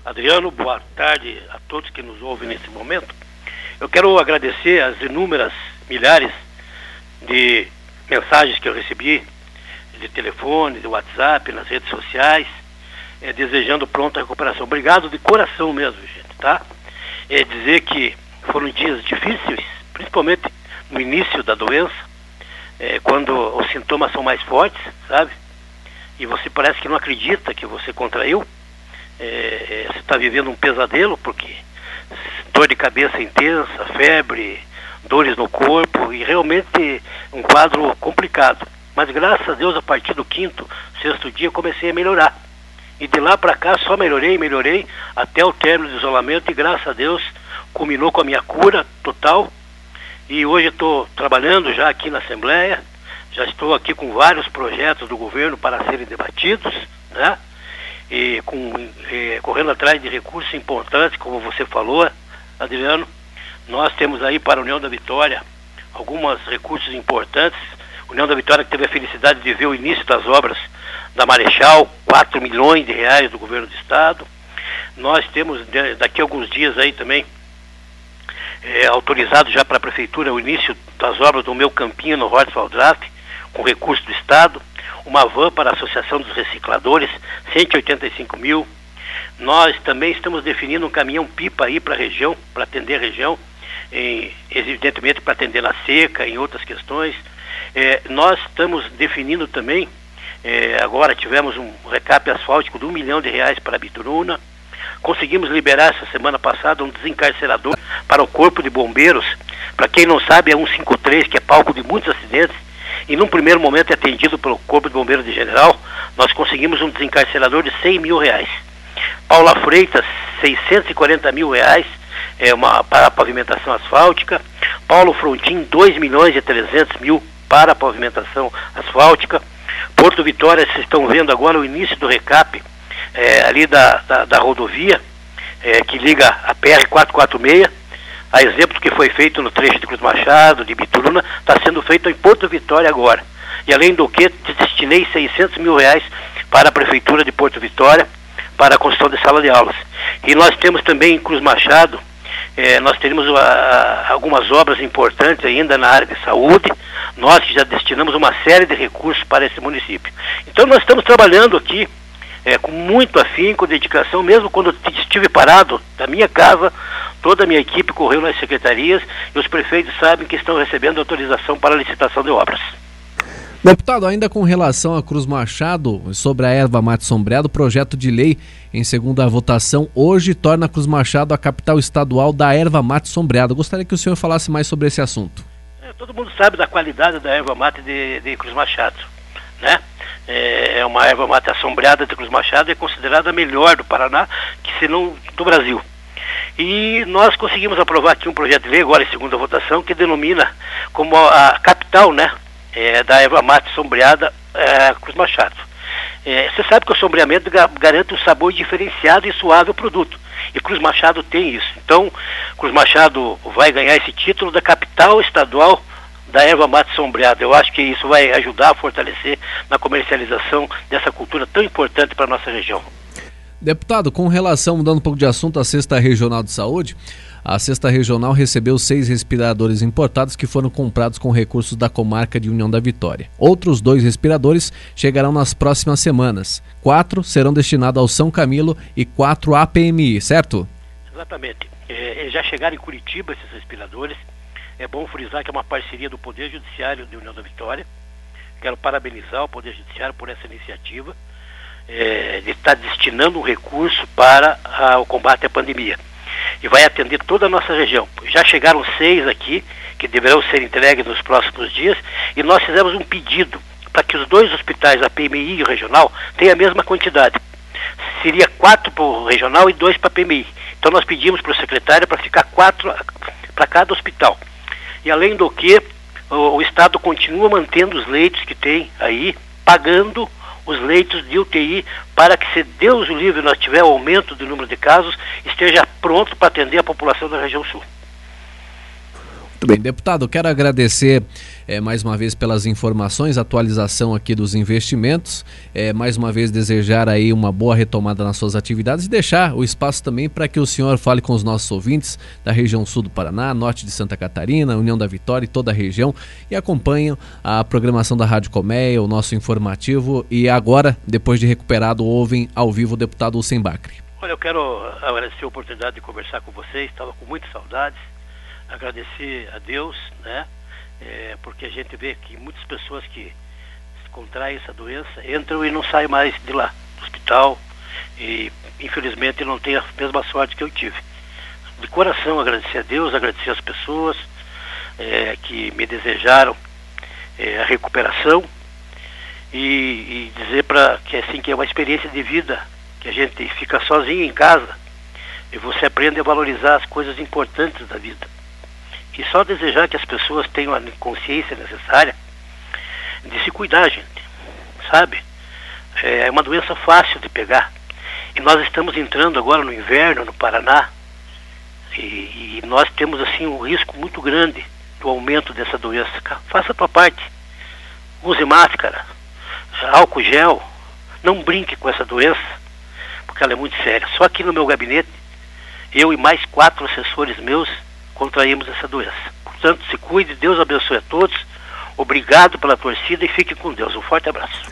Adriano, boa tarde a todos que nos ouvem nesse momento. Eu quero agradecer as inúmeras milhares de mensagens que eu recebi, de telefone, de WhatsApp, nas redes sociais, desejando pronta recuperação. Obrigado de coração mesmo, gente, tá? Dizer que foram dias difíceis, principalmente no início da doença, quando os sintomas são mais fortes, sabe? E você parece que não acredita que você contraiu. Você está vivendo um pesadelo, porque dor de cabeça intensa, febre, dores no corpo, e realmente um quadro complicado. Mas graças a Deus, a partir do quinto, sexto dia, eu comecei a melhorar. E de lá para cá só melhorei, até o término do isolamento, e graças a Deus culminou com a minha cura total. E hoje estou trabalhando já aqui na Assembleia, já estou aqui com vários projetos do governo para serem debatidos, né? E correndo atrás de recursos importantes, como você falou, Adriano. Nós temos aí para a União da Vitória alguns recursos importantes. União da Vitória que teve a felicidade de ver o início das obras da Marechal, 4 milhões de reais do governo do estado. Nós temos daqui a alguns dias aí também autorizado já para a prefeitura o início das obras do meu campinho no Hortes Valdrafe, com recurso do estado. Uma van para a Associação dos Recicladores, 185 mil. Nós também estamos definindo um caminhão-pipa aí para a região, para atender a região, evidentemente para atender na seca, em outras questões. Nós estamos definindo também, agora tivemos um recap asfáltico de R$1 milhão para a Bituruna. Conseguimos liberar essa semana passada um desencarcerador para o Corpo de Bombeiros. Para quem não sabe, é 153, que é palco de muitos acidentes. E num primeiro momento é atendido pelo Corpo de Bombeiros de General. Nós conseguimos um desencarcerador de R$100 mil. Paula Freitas, R$640 mil, para a pavimentação asfáltica. Paulo Frontin, R$2.300.000 para a pavimentação asfáltica. Porto Vitória, vocês estão vendo agora o início do recap ali da rodovia, que liga a PR-446. A exemplo do que foi feito no trecho de Cruz Machado, de Bituruna, está sendo feito em Porto Vitória agora. E além do que, destinei R$600 mil para a Prefeitura de Porto Vitória, para a construção de sala de aulas. E nós temos também em Cruz Machado, nós teremos algumas obras importantes ainda na área de saúde. Nós que já destinamos uma série de recursos para esse município. Então nós estamos trabalhando aqui com muito afinco, dedicação. Mesmo quando estive parado da minha casa, toda a minha equipe correu nas secretarias, e os prefeitos sabem que estão recebendo autorização para a licitação de obras. Deputado, ainda com relação a Cruz Machado, sobre a erva mate sombreada, o projeto de lei em segunda votação hoje torna Cruz Machado a capital estadual da erva mate sombreada. Gostaria que o senhor falasse mais sobre esse assunto. Todo mundo sabe da qualidade da erva mate de Cruz Machado, né? É uma erva mate assombreada de Cruz Machado, é considerada a melhor do Paraná, que se não do Brasil. E nós conseguimos aprovar aqui um projeto de lei, agora em segunda votação, que denomina como a capital, né, da erva mate sombreada Cruz Machado. Você sabe que o sombreamento garante um sabor diferenciado e suave ao produto. E Cruz Machado tem isso. Então, Cruz Machado vai ganhar esse título da capital estadual da erva mate sombreada. Eu acho que isso vai ajudar a fortalecer na comercialização dessa cultura tão importante para a nossa região. Deputado, com relação, mudando um pouco de assunto, à Cesta Regional de Saúde, a Cesta Regional recebeu 6 respiradores importados que foram comprados com recursos da comarca de União da Vitória. Outros 2 respiradores chegarão nas próximas semanas. 4 serão destinados ao São Camilo e 4 à PMI, certo? Exatamente. Já chegaram em Curitiba esses respiradores. É bom frisar que é uma parceria do Poder Judiciário de União da Vitória. Quero parabenizar o Poder Judiciário por essa iniciativa de estar destinando um recurso para o combate à pandemia. E vai atender toda a nossa região. Já chegaram 6 aqui, que deverão ser entregues nos próximos dias, e nós fizemos um pedido para que os 2 hospitais, a PMI e o regional, tenham a mesma quantidade. Seria 4 para o regional e 2 para a PMI. Então nós pedimos para o secretário para ficar 4 para cada hospital. E além do que, o Estado continua mantendo os leitos que tem aí, pagando os leitos de UTI, para que, se Deus o livre, nós tiver aumento do número de casos, esteja pronto para atender a população da região sul. Muito bem, deputado, quero agradecer mais uma vez pelas informações, atualização aqui dos investimentos, mais uma vez desejar aí uma boa retomada nas suas atividades e deixar o espaço também para que o senhor fale com os nossos ouvintes da região sul do Paraná, norte de Santa Catarina, União da Vitória e toda a região, e acompanham a programação da Rádio Colmeia, o nosso informativo, e agora, depois de recuperado, ouvem ao vivo o deputado Hussein Bacri. Olha, eu quero agradecer a oportunidade de conversar com vocês, estava com muitas saudades, agradecer a Deus, né? Porque a gente vê que muitas pessoas que contraem essa doença entram e não saem mais de lá, do hospital, e infelizmente não tem a mesma sorte que eu tive. De coração agradecer a Deus, agradecer as pessoas que me desejaram a recuperação e dizer que é uma experiência de vida, que a gente fica sozinho em casa e você aprende a valorizar as coisas importantes da vida. E só desejar que as pessoas tenham a consciência necessária de se cuidar, gente, sabe? É uma doença fácil de pegar. E nós estamos entrando agora no inverno, no Paraná, e nós temos, assim, um risco muito grande do aumento dessa doença. Faça a tua parte. Use máscara, álcool gel. Não brinque com essa doença, porque ela é muito séria. Só aqui no meu gabinete, eu e mais 4 assessores meus contraímos essa doença. Portanto, se cuide, Deus abençoe a todos, obrigado pela torcida e fique com Deus. Um forte abraço.